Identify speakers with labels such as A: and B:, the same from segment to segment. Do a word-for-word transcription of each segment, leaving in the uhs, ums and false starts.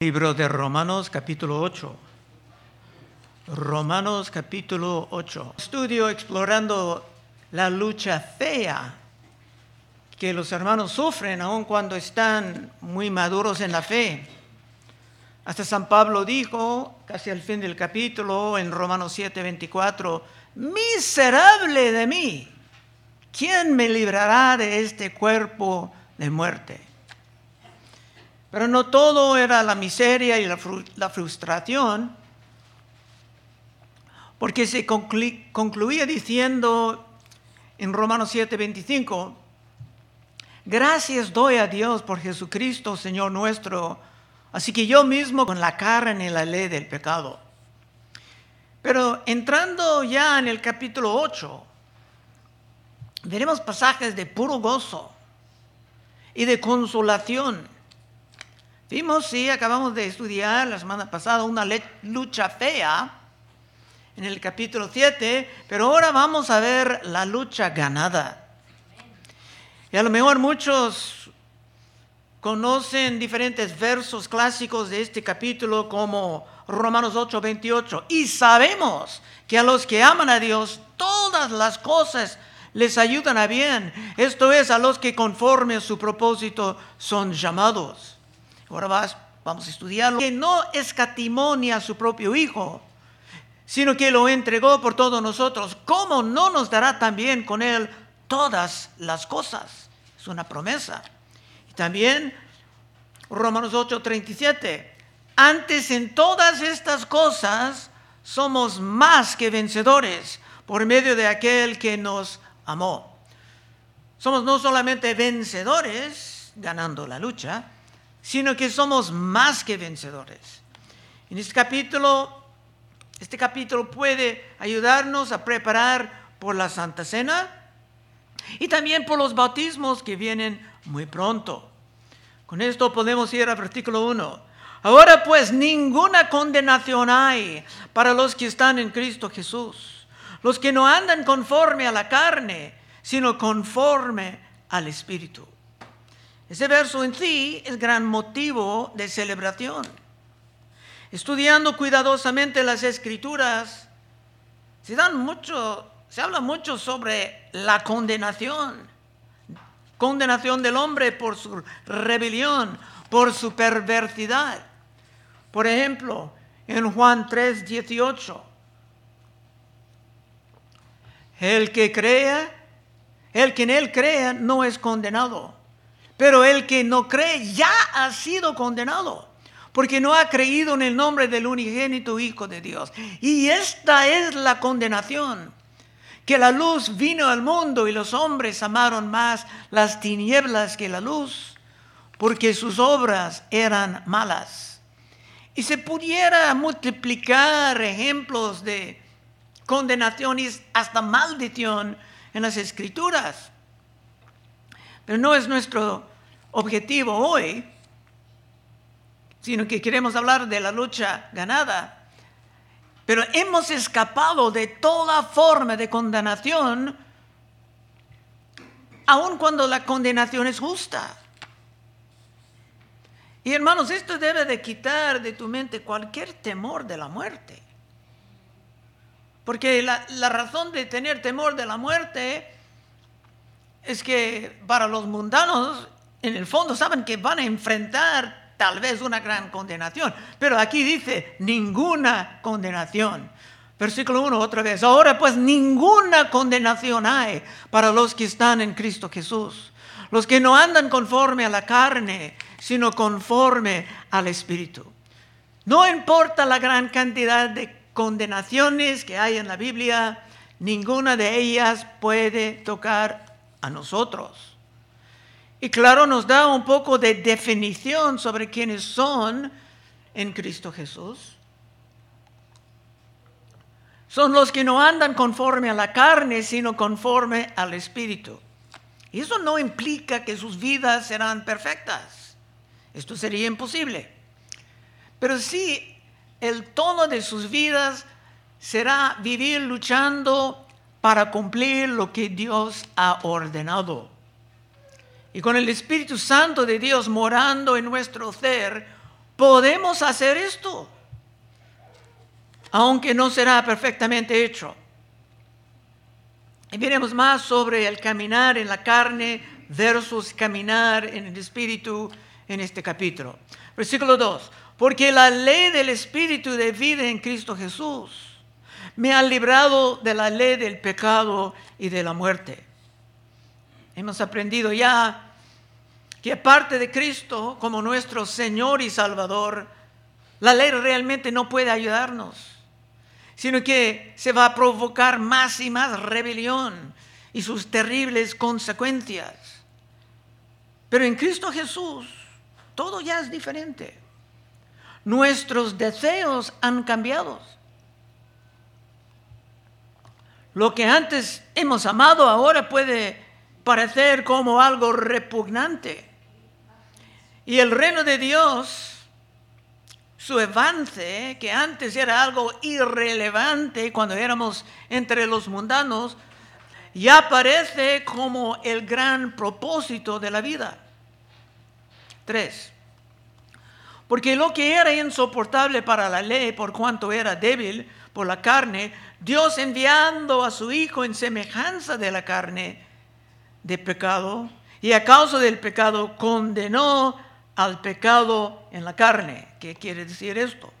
A: Libro de Romanos capítulo ocho. Romanos capítulo ocho. Estudio explorando la lucha fea que los hermanos sufren aun cuando están muy maduros en la fe. Hasta San Pablo dijo, casi al fin del capítulo, en Romanos siete veinticuatro, miserable de mí, ¿quién me librará de este cuerpo de muerte? Pero no todo era la miseria y la, fru- la frustración, porque se conclu- concluía diciendo en Romanos siete veinticinco, gracias doy a Dios por Jesucristo, Señor nuestro, así que yo mismo con la carne en la ley del pecado. Pero entrando ya en el capítulo ocho, veremos pasajes de puro gozo y de consolación. Vimos, sí, acabamos de estudiar la semana pasada una le- lucha fea en el capítulo siete, pero ahora vamos a ver la lucha ganada. Y a lo mejor muchos conocen diferentes versos clásicos de este capítulo como Romanos ocho veintiocho. Y sabemos que a los que aman a Dios, todas las cosas les ayudan a bien. Esto es, a los que conforme a su propósito son llamados. Ahora vas, vamos a estudiarlo. Que no escatimó ni a su propio Hijo, sino que lo entregó por todos nosotros. ¿Cómo no nos dará también con Él todas las cosas? Es una promesa. Y también Romanos ocho treinta y siete. Antes en todas estas cosas somos más que vencedores por medio de aquel que nos amó. Somos no solamente vencedores, ganando la lucha, sino que somos más que vencedores. En este capítulo, este capítulo puede ayudarnos a preparar por la Santa Cena y también por los bautismos que vienen muy pronto. Con esto podemos ir al versículo uno. Ahora pues ninguna condenación hay para los que están en Cristo Jesús, los que no andan conforme a la carne, sino conforme al Espíritu. Ese verso en sí es gran motivo de celebración. Estudiando cuidadosamente las Escrituras, se dan mucho, se habla mucho sobre la condenación. Condenación del hombre por su rebelión, por su perversidad. Por ejemplo, en Juan tres dieciocho, el que crea, el que en él crea no es condenado. Pero el que no cree ya ha sido condenado, porque no ha creído en el nombre del unigénito Hijo de Dios. Y esta es la condenación, que la luz vino al mundo y los hombres amaron más las tinieblas que la luz, porque sus obras eran malas. Y se pudiera multiplicar ejemplos de condenación y hasta maldición en las Escrituras. Pero no es nuestro objetivo hoy, sino que queremos hablar de la lucha ganada. Pero hemos escapado de toda forma de condenación, aun cuando la condenación es justa. Y hermanos, esto debe de quitar de tu mente cualquier temor de la muerte. Porque la, la razón de tener temor de la muerte es que para los mundanos, en el fondo saben que van a enfrentar tal vez una gran condenación. Pero aquí dice, ninguna condenación. Versículo uno otra vez. Ahora pues ninguna condenación hay para los que están en Cristo Jesús. Los que no andan conforme a la carne, sino conforme al Espíritu. No importa la gran cantidad de condenaciones que hay en la Biblia, ninguna de ellas puede tocar a nosotros. Y claro, nos da un poco de definición sobre quiénes son en Cristo Jesús. Son los que no andan conforme a la carne, sino conforme al Espíritu. Y eso no implica que sus vidas serán perfectas. Esto sería imposible. Pero sí, el tono de sus vidas será vivir luchando para cumplir lo que Dios ha ordenado. Y con el Espíritu Santo de Dios morando en nuestro ser, podemos hacer esto, aunque no será perfectamente hecho. Y veremos más sobre el caminar en la carne versus caminar en el Espíritu en este capítulo. Versículo dos. Porque la ley del Espíritu de vida en Cristo Jesús me ha librado de la ley del pecado y de la muerte. Hemos aprendido ya que aparte de Cristo como nuestro Señor y Salvador, la ley realmente no puede ayudarnos, sino que se va a provocar más y más rebelión y sus terribles consecuencias. Pero en Cristo Jesús todo ya es diferente. Nuestros deseos han cambiado. Lo que antes hemos amado ahora puede parecer como algo repugnante. Y el reino de Dios, su avance, que antes era algo irrelevante cuando éramos entre los mundanos, ya parece como el gran propósito de la vida. Tres. Porque lo que era insoportable para la ley, por cuanto era débil por la carne, Dios enviando a su Hijo en semejanza de la carne de pecado, y a causa del pecado condenó al pecado en la carne. ¿Qué quiere decir esto?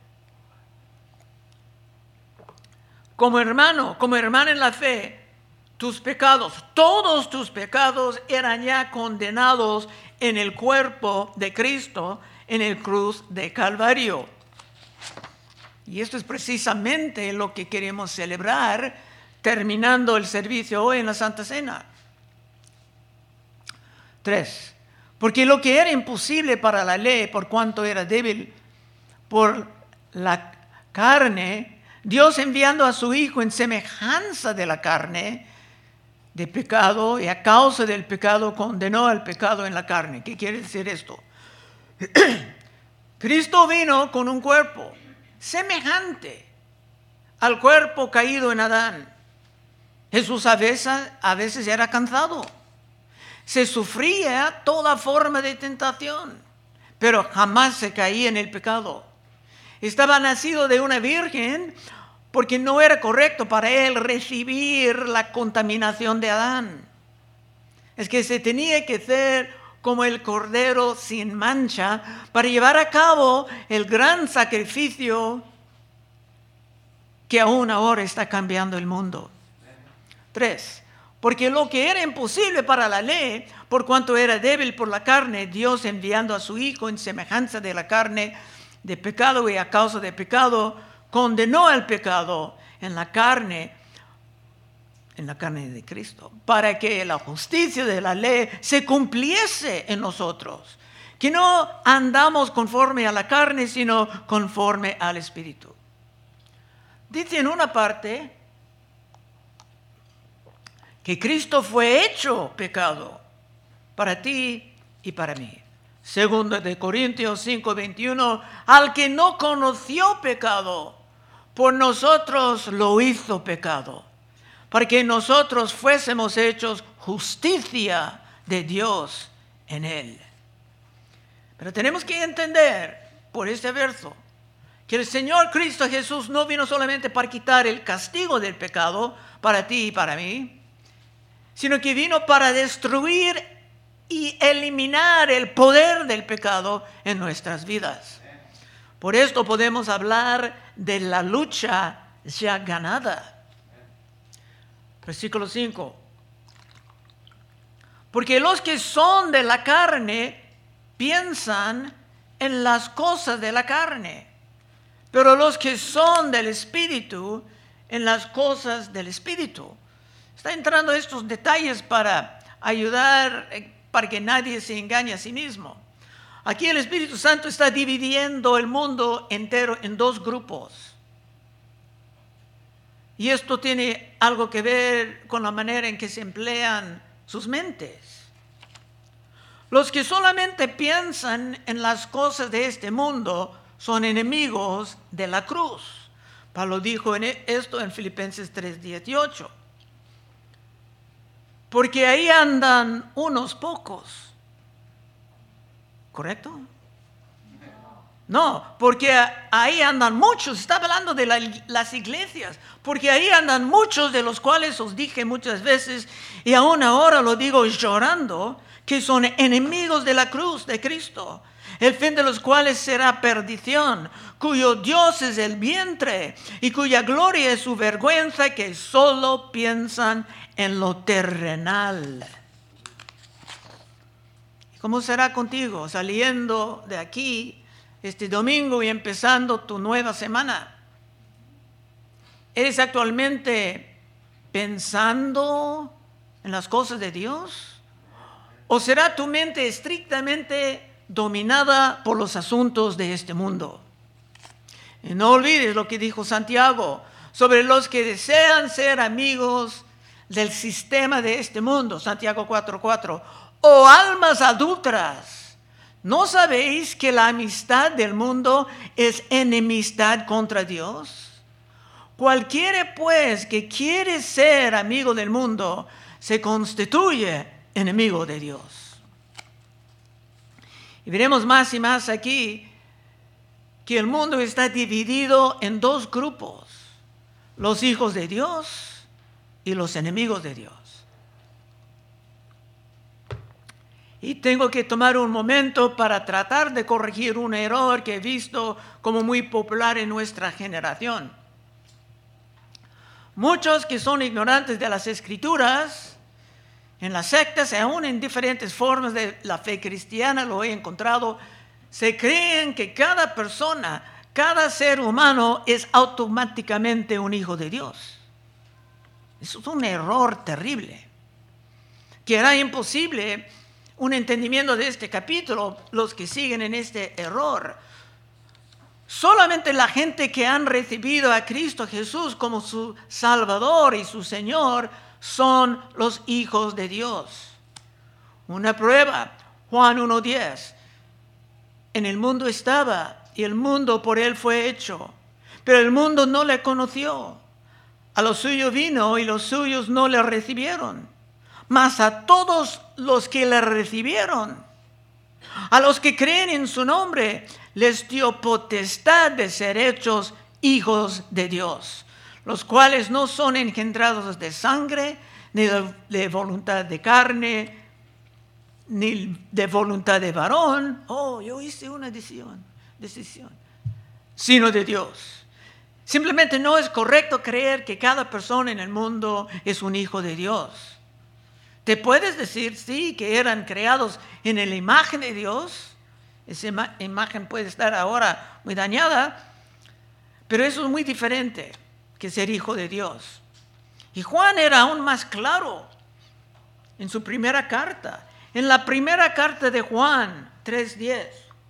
A: Como hermano, como hermana en la fe, tus pecados, todos tus pecados eran ya condenados en el cuerpo de Cristo, en el cruz de Calvario. Y esto es precisamente lo que queremos celebrar terminando el servicio hoy en la Santa Cena. Tres. Porque lo que era imposible para la ley, por cuanto era débil por la carne, Dios enviando a su Hijo en semejanza de la carne, de pecado, y a causa del pecado condenó al pecado en la carne. ¿Qué quiere decir esto? Cristo vino con un cuerpo semejante al cuerpo caído en Adán. Jesús a veces, a veces era cansado. Se sufría toda forma de tentación, pero jamás se caía en el pecado. Estaba nacido de una virgen porque no era correcto para él recibir la contaminación de Adán. Es que se tenía que ser como el cordero sin mancha para llevar a cabo el gran sacrificio que aún ahora está cambiando el mundo. Tres. Porque lo que era imposible para la ley, por cuanto era débil por la carne, Dios enviando a su Hijo en semejanza de la carne de pecado, y a causa de pecado condenó al pecado en la carne, en la carne de Cristo, para que la justicia de la ley se cumpliese en nosotros, que no andamos conforme a la carne, sino conforme al Espíritu. Dice en una parte que Cristo fue hecho pecado para ti y para mí. Segundo de Corintios cinco veintiuno, al que no conoció pecado, por nosotros lo hizo pecado, para que nosotros fuésemos hechos justicia de Dios en él. Pero tenemos que entender por este verso que el Señor Cristo Jesús no vino solamente para quitar el castigo del pecado para ti y para mí, sino que vino para destruir y eliminar el poder del pecado en nuestras vidas. Por esto podemos hablar de la lucha ya ganada. Versículo cinco. Porque los que son de la carne piensan en las cosas de la carne, pero los que son del Espíritu en las cosas del Espíritu. Está entrando estos detalles para ayudar, para que nadie se engañe a sí mismo. Aquí el Espíritu Santo está dividiendo el mundo entero en dos grupos. Y esto tiene algo que ver con la manera en que se emplean sus mentes. Los que solamente piensan en las cosas de este mundo son enemigos de la cruz. Pablo dijo en esto en Filipenses tres dieciocho. Porque ahí andan unos pocos. ¿Correcto? No, porque ahí andan muchos, está hablando de la, las iglesias, porque ahí andan muchos de los cuales os dije muchas veces, y aún ahora lo digo llorando, que son enemigos de la cruz de Cristo, el fin de los cuales será perdición, cuyo Dios es el vientre y cuya gloria es su vergüenza, que solo piensan en lo terrenal. ¿Cómo será contigo saliendo de aquí este domingo y empezando tu nueva semana? ¿Eres actualmente pensando en las cosas de Dios? ¿O será tu mente estrictamente dominada por los asuntos de este mundo? Y no olvides lo que dijo Santiago sobre los que desean ser amigos del sistema de este mundo. Santiago cuatro cuatro. O almas adúlteras, ¿no sabéis que la amistad del mundo es enemistad contra Dios? Cualquiera pues que quiere ser amigo del mundo se constituye enemigo de Dios. Y veremos más y más aquí que el mundo está dividido en dos grupos: los hijos de Dios y los enemigos de Dios. Y tengo que tomar un momento para tratar de corregir un error que he visto como muy popular en nuestra generación. Muchos que son ignorantes de las Escrituras, en las sectas, aún en diferentes formas de la fe cristiana, lo he encontrado, se creen que cada persona, cada ser humano es automáticamente un hijo de Dios. Eso es un error terrible, que hará imposible un entendimiento de este capítulo, los que siguen en este error. Solamente la gente que han recibido a Cristo Jesús como su Salvador y su Señor son los hijos de Dios. Una prueba, Juan uno diez. En el mundo estaba, y el mundo por él fue hecho, pero el mundo no le conoció. A los suyos vino, y los suyos no le recibieron. Mas a todos los que le recibieron, a los que creen en su nombre, les dio potestad de ser hechos hijos de Dios, los cuales no son engendrados de sangre, ni de, de voluntad de carne, ni de voluntad de varón. Oh, yo hice una decisión, decisión, sino de Dios. Simplemente no es correcto creer que cada persona en el mundo es un hijo de Dios. Te puedes decir, sí, que eran creados en la imagen de Dios. Esa ima- imagen puede estar ahora muy dañada, pero eso es muy diferente que ser hijo de Dios. Y Juan era aún más claro en su primera carta. En la primera carta de Juan tres diez.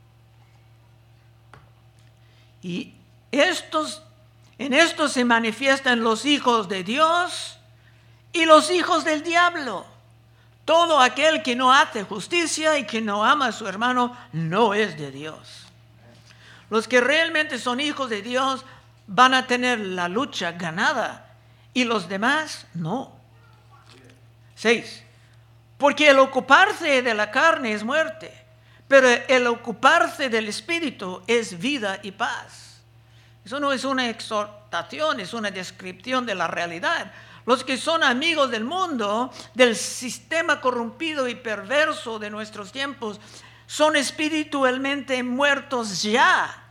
A: Y estos, en esto se manifiestan los hijos de Dios y los hijos del diablo. Todo aquel que no hace justicia y que no ama a su hermano no es de Dios. Los que realmente son hijos de Dios van a tener la lucha ganada y los demás no. Seis. Porque el ocuparse de la carne es muerte, pero el ocuparse del espíritu es vida y paz. Eso no es una exhortación, es una descripción de la realidad. Los que son amigos del mundo, del sistema corrompido y perverso de nuestros tiempos, son espiritualmente muertos ya.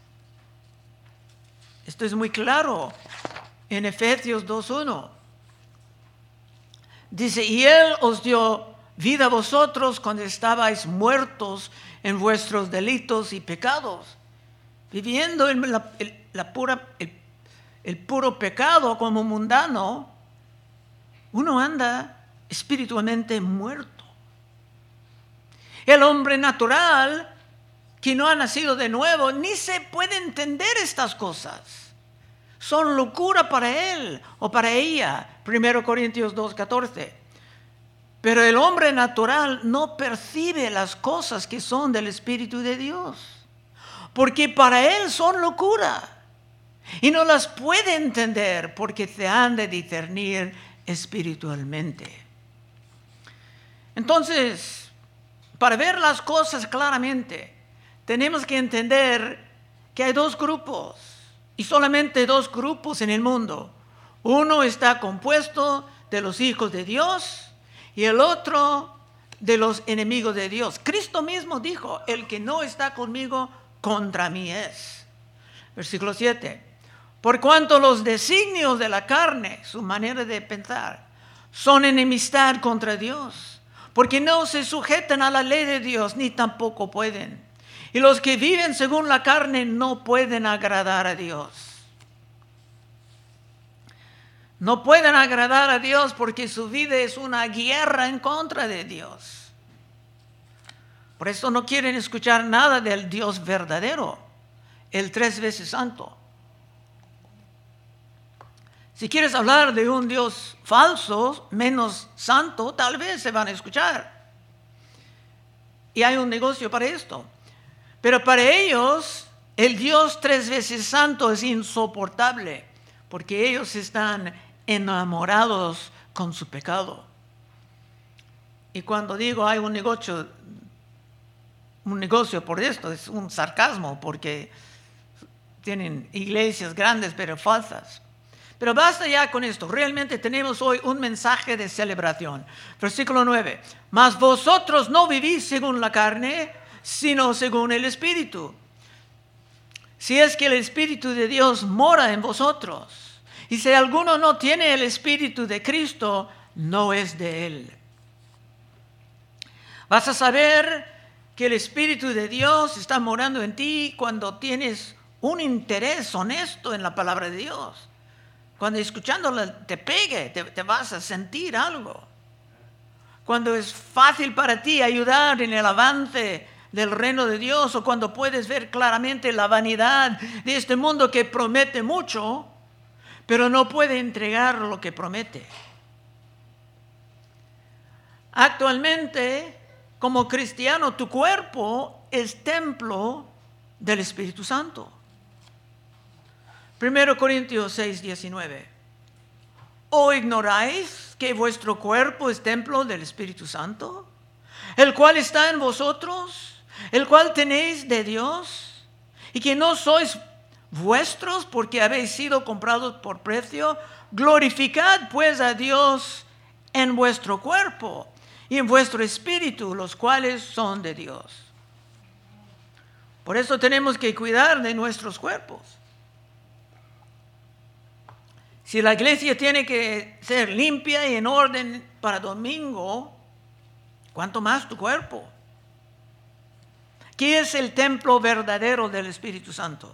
A: Esto es muy claro en Efesios dos uno. Dice, y Él os dio vida a vosotros cuando estabais muertos en vuestros delitos y pecados, viviendo en la, el, la pura, el, el puro pecado como mundano. Uno anda espiritualmente muerto. El hombre natural que no ha nacido de nuevo ni se puede entender estas cosas. Son locura para él o para ella. primero Corintios dos catorce. Pero el hombre natural no percibe las cosas que son del Espíritu de Dios, porque para él son locura y no las puede entender porque se han de discernir espiritualmente. Entonces, para ver las cosas claramente, tenemos que entender que hay dos grupos, y solamente dos grupos en el mundo. Uno está compuesto de los hijos de Dios y el otro de los enemigos de Dios. Cristo mismo dijo, el que no está conmigo, contra mí es. Versículo siete. Por cuanto los designios de la carne, su manera de pensar, son enemistad contra Dios, porque no se sujetan a la ley de Dios, ni tampoco pueden. Y los que viven según la carne no pueden agradar a Dios. No pueden agradar a Dios porque su vida es una guerra en contra de Dios. Por eso no quieren escuchar nada del Dios verdadero, el tres veces santo. Si quieres hablar de un Dios falso, menos santo, tal vez se van a escuchar. Y hay un negocio para esto. Pero para ellos, el Dios tres veces santo es insoportable, porque ellos están enamorados con su pecado. Y cuando digo hay un negocio, un negocio por esto, es un sarcasmo, porque tienen iglesias grandes pero falsas. Pero basta ya con esto. Realmente tenemos hoy un mensaje de celebración. Versículo nueve. Mas vosotros no vivís según la carne, sino según el Espíritu. Si es que el Espíritu de Dios mora en vosotros. Y si alguno no tiene el Espíritu de Cristo, no es de Él. Vas a saber que el Espíritu de Dios está morando en ti cuando tienes un interés honesto en la palabra de Dios. Cuando escuchándola te pegue, te, te vas a sentir algo. Cuando es fácil para ti ayudar en el avance del reino de Dios, o cuando puedes ver claramente la vanidad de este mundo que promete mucho, pero no puede entregar lo que promete. Actualmente, como cristiano, tu cuerpo es templo del Espíritu Santo. primero Corintios seis, diecinueve. ¿O ignoráis que vuestro cuerpo es templo del Espíritu Santo, el cual está en vosotros, el cual tenéis de Dios, y que no sois vuestros porque habéis sido comprados por precio? Glorificad pues a Dios en vuestro cuerpo y en vuestro espíritu, los cuales son de Dios. Por eso tenemos que cuidar de nuestros cuerpos. Si la iglesia tiene que ser limpia y en orden para domingo, ¿cuánto más tu cuerpo? ¿Qué es el templo verdadero del Espíritu Santo?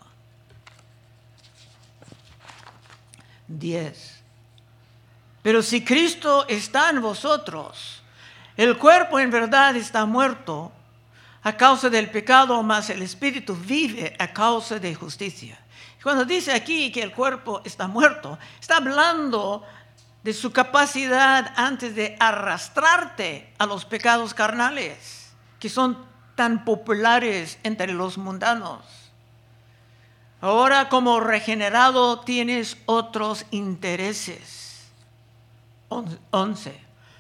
A: diez. Pero si Cristo está en vosotros, el cuerpo en verdad está muerto a causa del pecado, mas el Espíritu vive a causa de justicia. Cuando dice aquí que el cuerpo está muerto, está hablando de su capacidad antes de arrastrarte a los pecados carnales, que son tan populares entre los mundanos. Ahora, como regenerado, tienes otros intereses. once.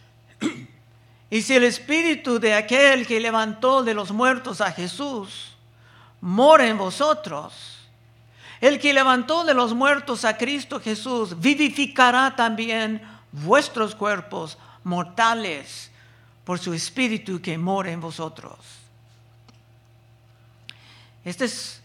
A: Y si el espíritu de aquel que levantó de los muertos a Jesús mora en vosotros, el que levantó de los muertos a Cristo Jesús vivificará también vuestros cuerpos mortales por su espíritu que mora en vosotros. Esta es,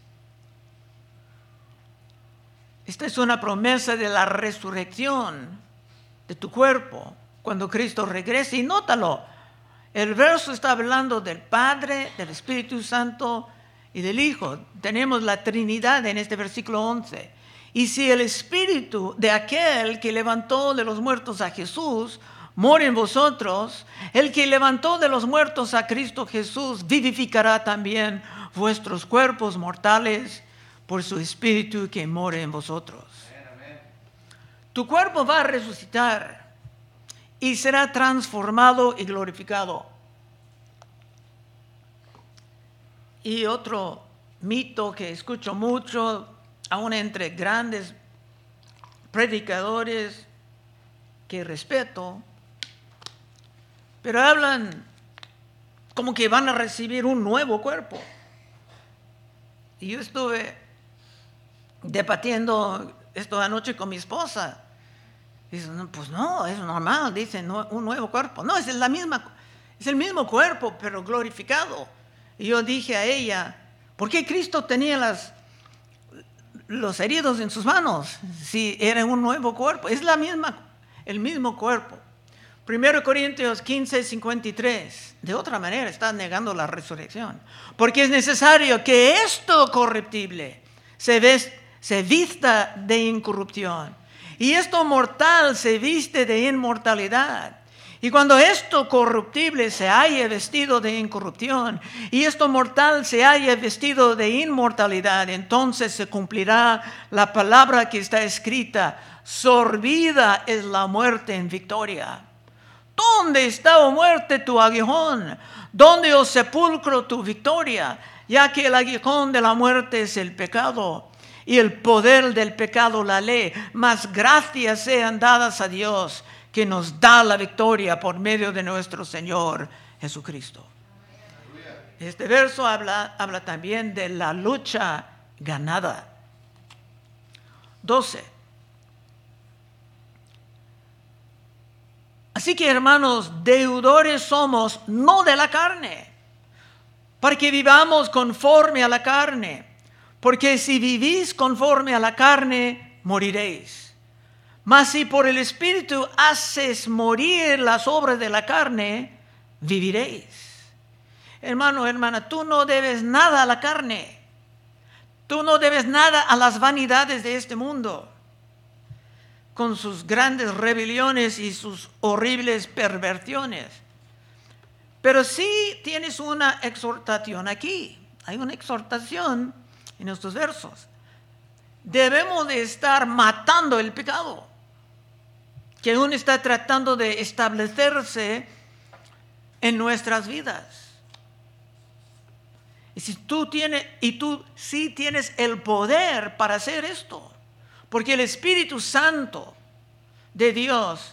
A: esta es una promesa de la resurrección de tu cuerpo cuando Cristo regrese. Y nótalo, el verso está hablando del Padre, del Espíritu Santo y del Hijo. Tenemos la Trinidad en este versículo once. Y si el Espíritu de aquel que levantó de los muertos a Jesús mora en vosotros, el que levantó de los muertos a Cristo Jesús vivificará también vuestros cuerpos mortales por su Espíritu que mora en vosotros. Amén. Tu cuerpo va a resucitar y será transformado y glorificado. Y otro mito que escucho mucho, aún entre grandes predicadores que respeto, pero hablan como que van a recibir un nuevo cuerpo. Y yo estuve debatiendo esto anoche con mi esposa. Dice, no, pues no, es normal, dice, no, un nuevo cuerpo. No, es la misma, es el mismo cuerpo, pero glorificado. Y yo dije a ella, ¿por qué Cristo tenía las, los heridos en sus manos si era un nuevo cuerpo? Es la misma, el mismo cuerpo. primero Corintios quince, cincuenta y tres. De otra manera está negando la resurrección. Porque es necesario que esto corruptible se, ves, se vista de incorrupción. Y esto mortal se viste de inmortalidad. Y cuando esto corruptible se haya vestido de incorrupción, y esto mortal se haya vestido de inmortalidad, entonces se cumplirá la palabra que está escrita: sorbida es la muerte en victoria. ¿Dónde está, oh muerte, tu aguijón? ¿Dónde, oh sepulcro, tu victoria? Ya que el aguijón de la muerte es el pecado, y el poder del pecado la ley. Mas gracias sean dadas a Dios, que nos da la victoria por medio de nuestro Señor Jesucristo. Este verso habla, habla también de la lucha ganada. doce. Así que, hermanos, deudores somos, no de la carne, para que vivamos conforme a la carne. Porque si vivís conforme a la carne, moriréis. Mas si por el Espíritu haces morir las obras de la carne, viviréis. Hermano, hermana, tú no debes nada a la carne. Tú no debes nada a las vanidades de este mundo, con sus grandes rebeliones y sus horribles perversiones. Pero sí tienes una exhortación aquí. Hay una exhortación en estos versos. Debemos de estar matando el pecado, que aún está tratando de establecerse en nuestras vidas. Y si tú tienes, y tú sí tienes el poder para hacer esto, porque el Espíritu Santo de Dios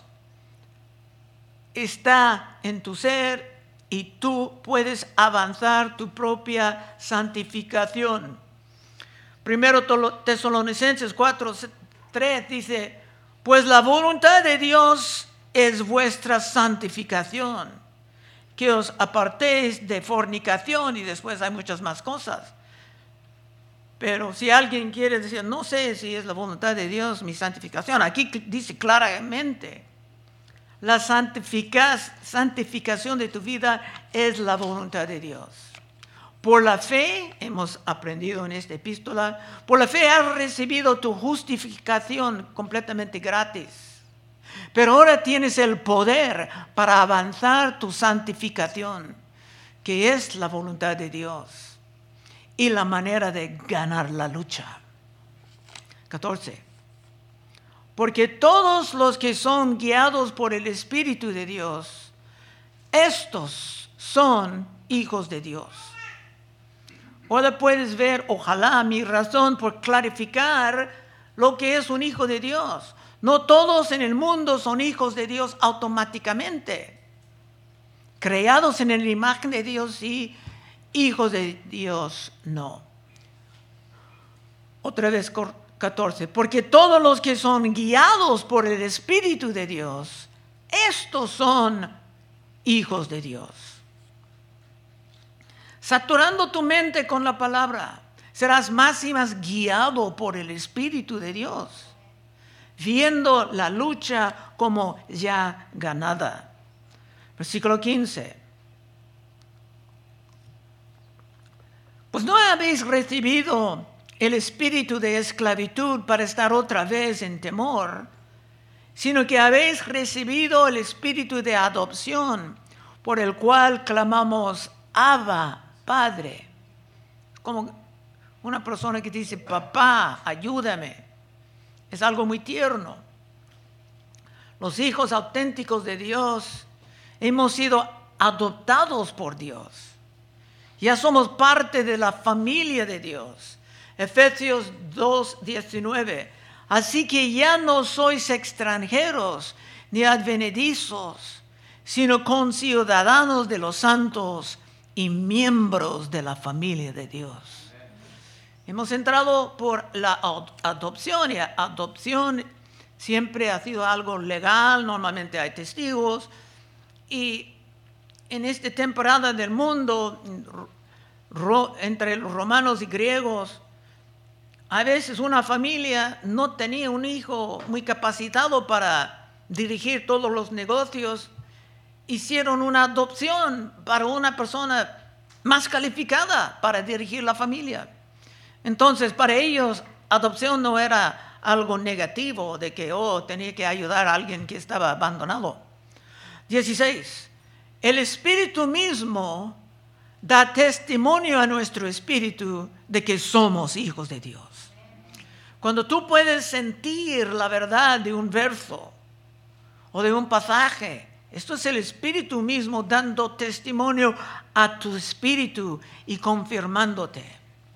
A: está en tu ser y tú puedes avanzar tu propia santificación. Primero Tesalonicenses cuatro, tres dice: pues la voluntad de Dios es vuestra santificación, que os apartéis de fornicación, y después hay muchas más cosas. Pero si alguien quiere decir, no sé si es la voluntad de Dios mi santificación, aquí dice claramente, la santificación de tu vida es la voluntad de Dios. Por la fe, hemos aprendido en esta epístola, por la fe has recibido tu justificación completamente gratis. Pero ahora tienes el poder para avanzar tu santificación, que es la voluntad de Dios y la manera de ganar la lucha. catorce. Porque todos los que son guiados por el Espíritu de Dios, estos son hijos de Dios. Ahora puedes ver, ojalá, mi razón por clarificar lo que es un hijo de Dios. No todos en el mundo son hijos de Dios automáticamente. Creados en la imagen de Dios, sí. Hijos de Dios, no. Otra vez, catorce. Porque todos los que son guiados por el Espíritu de Dios, estos son hijos de Dios. Saturando tu mente con la palabra, serás más y más guiado por el Espíritu de Dios, viendo la lucha como ya ganada. Versículo quince. Pues no habéis recibido el espíritu de esclavitud para estar otra vez en temor, sino que habéis recibido el espíritu de adopción, por el cual clamamos, Abba, Padre. Como una persona que dice, papá, ayúdame. Es algo muy tierno. Los hijos auténticos de Dios hemos sido adoptados por Dios. Ya somos parte de la familia de Dios. Efesios dos, diecinueve. Así que ya no sois extranjeros ni advenedizos, sino conciudadanos de los santos y miembros de la familia de Dios. Hemos entrado por la adopción, y adopción siempre ha sido algo legal, normalmente hay testigos, y en esta temporada del mundo, entre los romanos y griegos, a veces una familia no tenía un hijo muy capacitado para dirigir todos los negocios, hicieron una adopción para una persona más calificada para dirigir la familia. Entonces, para ellos, adopción no era algo negativo de que, oh, tenía que ayudar a alguien que estaba abandonado. dieciséis. El Espíritu mismo da testimonio a nuestro espíritu de que somos hijos de Dios. Cuando tú puedes sentir la verdad de un verso o de un pasaje, esto es el Espíritu mismo dando testimonio a tu espíritu y confirmándote.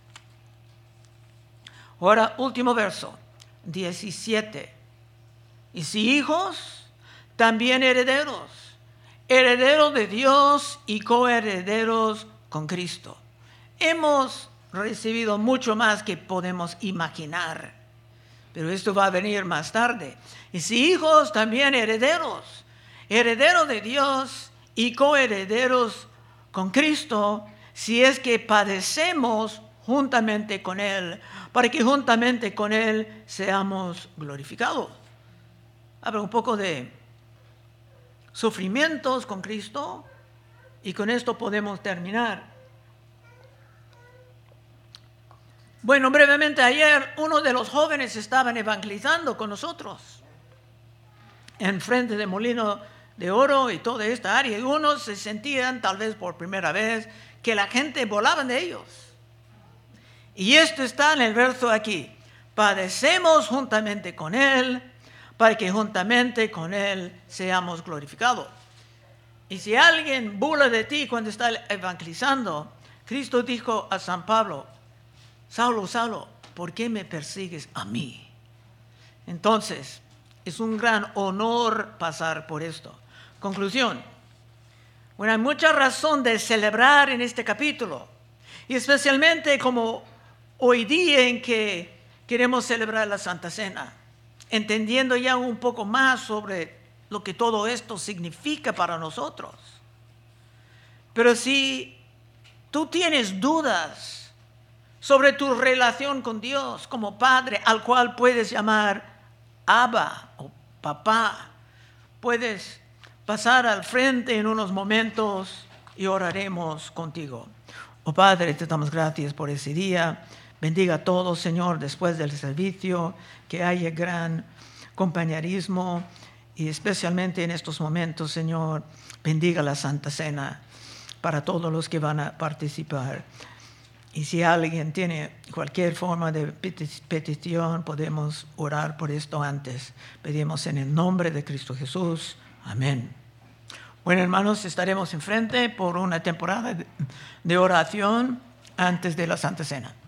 A: Ahora, último verso, diecisiete. Y si hijos, también herederos, herederos de Dios y coherederos con Cristo. Hemos recibido mucho más que podemos imaginar, pero esto va a venir más tarde. Y si hijos, también herederos, herederos de Dios y coherederos con Cristo, si es que padecemos juntamente con Él, para que juntamente con Él seamos glorificados. Habla un poco de sufrimientos con Cristo, y con esto podemos terminar. Bueno, brevemente, ayer uno de los jóvenes estaban evangelizando con nosotros en frente de Molino de Oro y toda esta área, y unos se sentían tal vez por primera vez que la gente volaba de ellos. Y esto está en el verso aquí: padecemos juntamente con Él, para que juntamente con Él seamos glorificados. Y si alguien burla de ti cuando está evangelizando, Cristo dijo a San Pablo: Saulo, Saulo, ¿por qué me persigues a mí? Entonces, es un gran honor pasar por esto. Conclusión. Bueno, hay mucha razón de celebrar en este capítulo, y especialmente como hoy día en que queremos celebrar la Santa Cena, entendiendo ya un poco más sobre lo que todo esto significa para nosotros. Pero si tú tienes dudas sobre tu relación con Dios como Padre, al cual puedes llamar Abba o Papá, puedes pasar al frente en unos momentos y oraremos contigo. Oh Padre, te damos gracias por ese día. Bendiga a todos, Señor, después del servicio, que haya gran compañerismo, y especialmente en estos momentos, Señor, bendiga la Santa Cena para todos los que van a participar. Y si alguien tiene cualquier forma de petición, podemos orar por esto antes. Pedimos en el nombre de Cristo Jesús. Amén. Bueno, hermanos, estaremos enfrente por una temporada de oración antes de la Santa Cena.